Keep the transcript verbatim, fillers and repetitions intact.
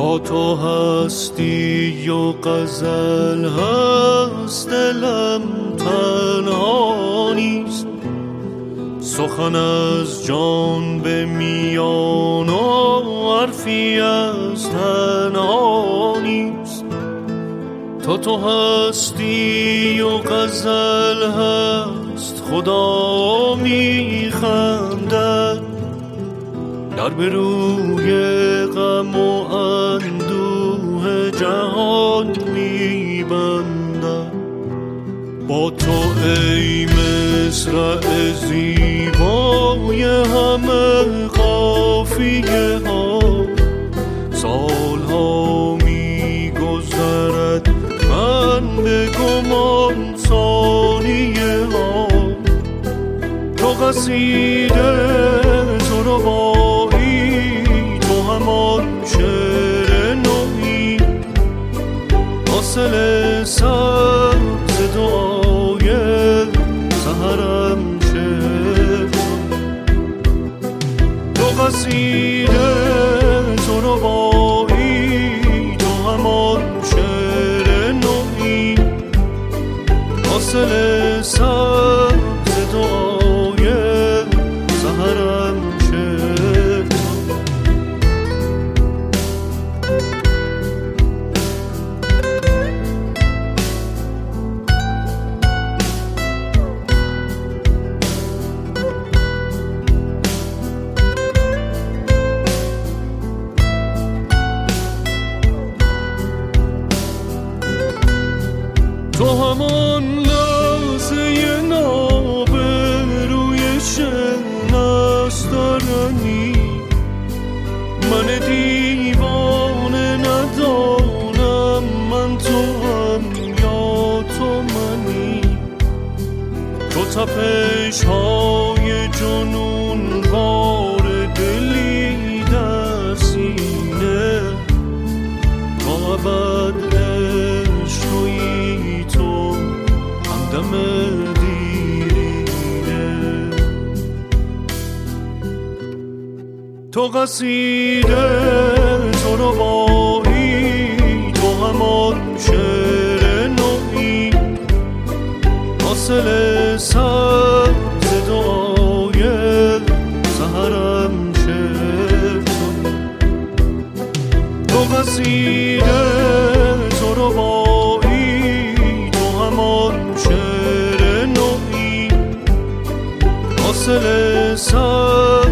با تو هستی و غزل هست، دلم تنها نیست. سخن از جان به میان و حرفی از تنها نیست. تو تو هستی و غزل هست، خدا میخندد در به روی غم و اندوه جهان میبندد. با تو ای مصرع زیبای همه قافیه ها، سالها میگذرد من به گمان ثانیه ها. تو قصیده تو رو بایی، تو همان شعر نوعی، حاصل سبز دعای سحرم شد. تو قصیده تو رو بایی، تو همان شعر نوعی، حاصل سبز دعای سحرم شد. تو همان لحظه ناب روی شنسترنی، من دیوانه ندانم من تو هم یا تو منی. تو تپش های جنون بار دلی در سینه، تا ابد عشقی تو همدم دیرینه. تو قصیده تو رو بایی، تو همان شعر نوعی، حاصل سبز دعای سحرم شد. تو قصیده تو رو بایی، تو همان شعر نوعی، حاصل سبز